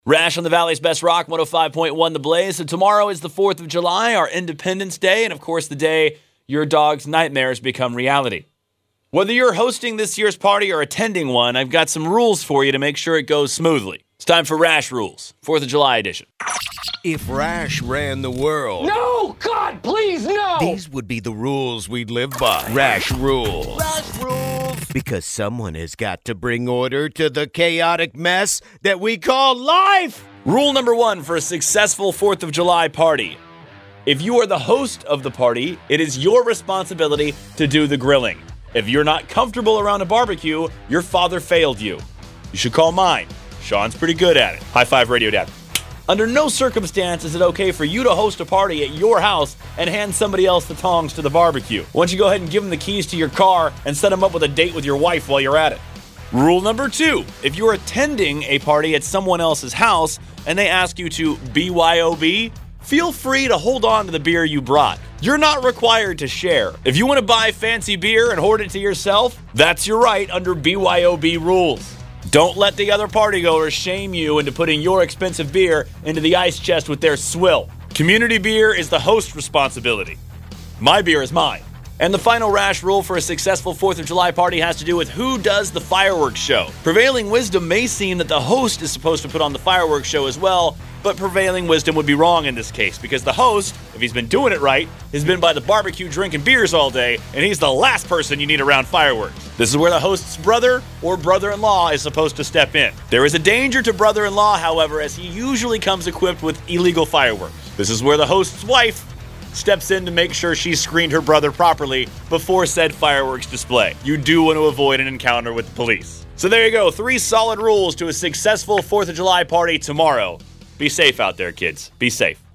Rash on the Valley's Best Rock, 105.1 The Blaze. So tomorrow is the 4th of July, our Independence Day, and of course the day your dog's nightmares become reality. Whether you're hosting this year's party or attending one, I've got some rules for you to make sure it goes smoothly. It's time for Rash Rules, 4th of July edition. If Rash ran the world... No! God, please, no! These would be the rules we'd live by. Rash Rules. Rash Rules. Because someone has got to bring order to the chaotic mess that we call life. Rule number 1 for a successful 4th of July party. If you are the host of the party, it is your responsibility to do the grilling. If you're not comfortable around a barbecue, your father failed you. You should call mine. Sean's pretty good at it. High five, Radio Dad. Under no circumstance is it okay for you to host a party at your house and hand somebody else the tongs to the barbecue. Why don't you go ahead and give them the keys to your car and set them up with a date with your wife while you're at it. Rule number 2, if you're attending a party at someone else's house and they ask you to BYOB, feel free to hold on to the beer you brought. You're not required to share. If you want to buy fancy beer and hoard it to yourself, that's your right under BYOB rules. Don't let the other partygoers shame you into putting your expensive beer into the ice chest with their swill. Community beer is the host's responsibility. My beer is mine. And the final Rash rule for a successful 4th of July party has to do with who does the fireworks show. Prevailing wisdom may seem that the host is supposed to put on the fireworks show as well, but prevailing wisdom would be wrong in this case because the host, if he's been doing it right, has been by the barbecue drinking beers all day, and he's the last person you need around fireworks. This is where the host's brother or brother-in-law is supposed to step in. There is a danger to brother-in-law, however, as he usually comes equipped with illegal fireworks. This is where the host's wife steps in to make sure she screened her brother properly before said fireworks display. You do want to avoid an encounter with the police. So there you go, 3 solid rules to a successful 4th of July party tomorrow. Be safe out there, kids. Be safe.